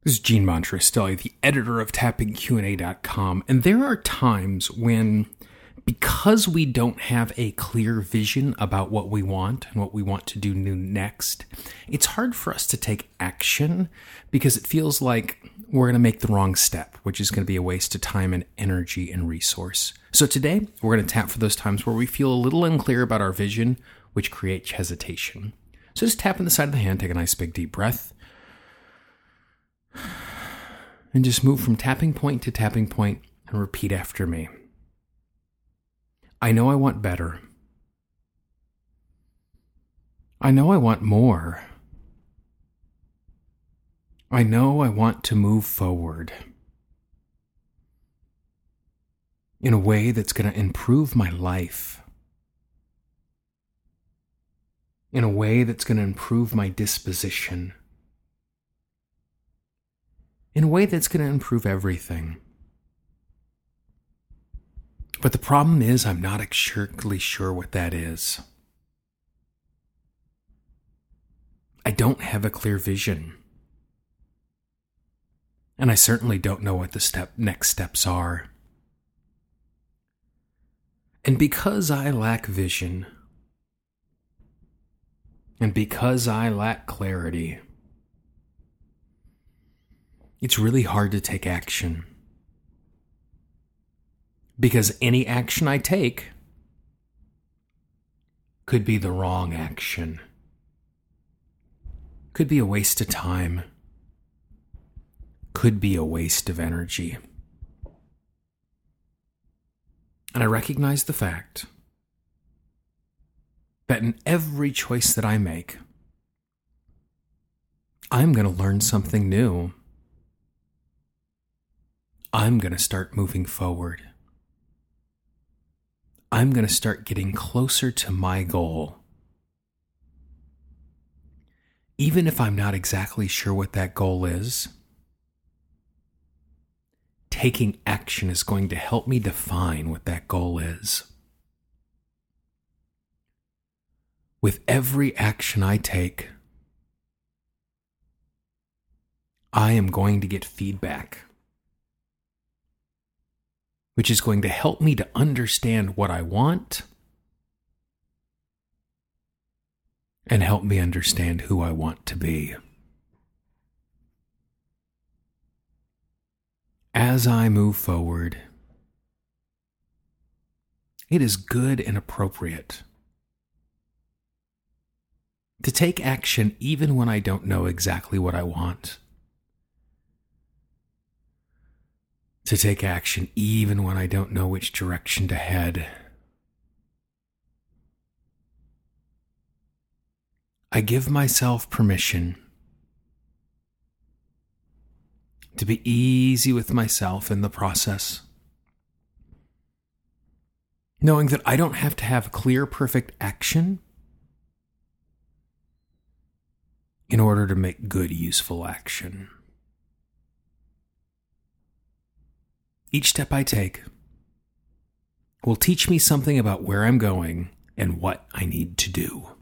This is Gene Montrastelli, the editor of TappingQA.com, and there are times when, because we don't have a clear vision about what we want and what we want to do next, it's hard for us to take action because it feels like we're going to make the wrong step, which is going to be a waste of time and energy and resource. So today, we're going to tap for those times where we feel a little unclear about our vision, which creates hesitation. So just tap on the side of the hand, take a nice big deep breath, and just move from tapping point to tapping point and repeat after me. I know I want better. I know I want more. I know I want to move forward in a way that's going to improve my life, in a way that's going to improve my disposition, in a way that's going to improve everything. But the problem is I'm not exactly sure what that is. I don't have a clear vision. And I certainly don't know what the next steps are. And because I lack vision, and because I lack clarity, it's really hard to take action. Because any action I take could be the wrong action. Could be a waste of time. Could be a waste of energy. And I recognize the fact that in every choice that I make, I'm going to learn something new. I'm going to start moving forward. I'm going to start getting closer to my goal. Even if I'm not exactly sure what that goal is, taking action is going to help me define what that goal is. With every action I take, I am going to get feedback, which is going to help me to understand what I want and help me understand who I want to be. As I move forward, it is good and appropriate to take action even when I don't know exactly what I want. To take action even when I don't know which direction to head. I give myself permission to be easy with myself in the process, knowing that I don't have to have clear, perfect action in order to make good, useful action. Each step I take will teach me something about where I'm going and what I need to do.